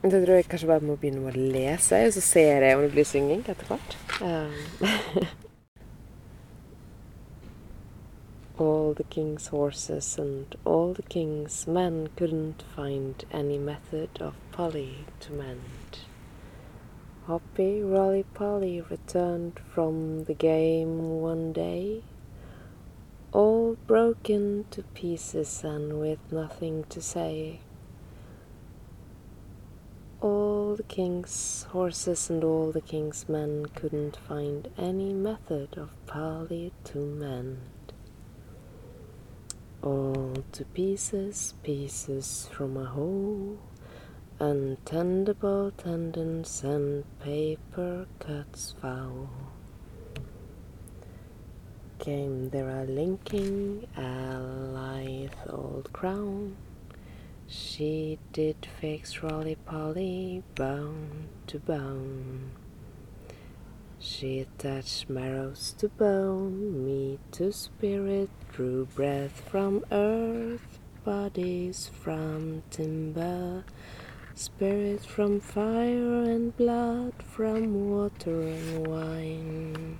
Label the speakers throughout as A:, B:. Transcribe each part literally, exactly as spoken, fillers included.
A: Da tror jeg kanskje bare må begynne med å lese, og så ser jeg om det blir synging etter hvert. Um, all the king's horses and all the king's men couldn't find any method of Polly to mend. Hoppy, Rolly Polly returned from the game one day, all broken to pieces and with nothing to say. All the king's horses and all the king's men couldn't find any method of Polly to mend. All to pieces, pieces from a whole, and tenderable tendons and paper cuts foul. Came there a linking, a lithe old crown. She did fix Rolly Polly bone to bone. She attached marrows to bone, meat to spirit, drew breath from earth, bodies from timber, spirit from fire and blood from water and wine.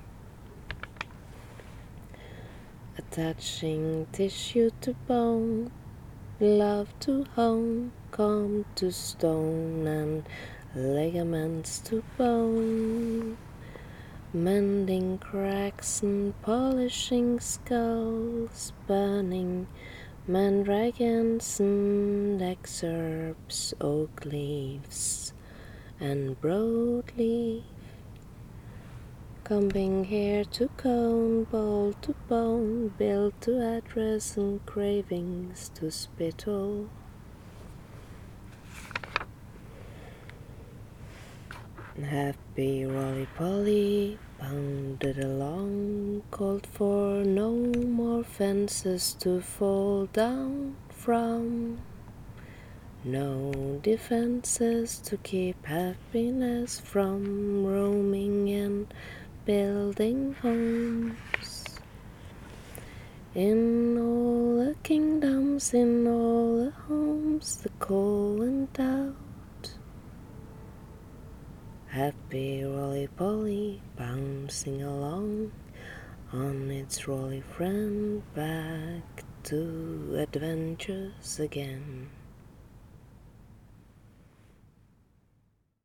A: Attaching tissue to bone, love to hone, comb to stone, and ligaments to bone. Mending cracks and polishing skulls, burning mandragons and excerpts, oak leaves and broadleaf, combing hair to cone, bowl to bone, bill to address, and cravings to spittle. Happy Rolly Polly bounded along, called for no more fences to fall down from, no defenses to keep happiness from roaming and building homes. In all the kingdoms, in all the homes, the call went out. Happy Rolly Polly bouncing along on its rolly friend back to adventures again.